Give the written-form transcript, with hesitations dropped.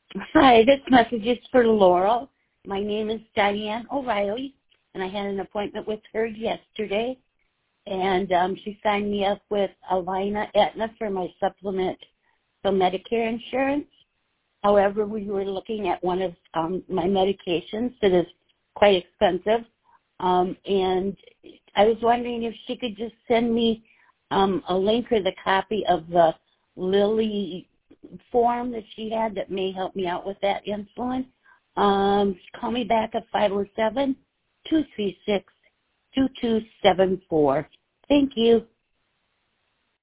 Hi, this message is for Laurel. My name is Diane O'Reilly, and I had an appointment with her yesterday, and she signed me up with Alina Aetna for my supplement for Medicare insurance. However, we were looking at one of my medications that is quite expensive, and I was wondering if she could just send me a link or the copy of the Lilly form that she had that may help me out with that insulin. Call me back at 507-236-2274. Thank you.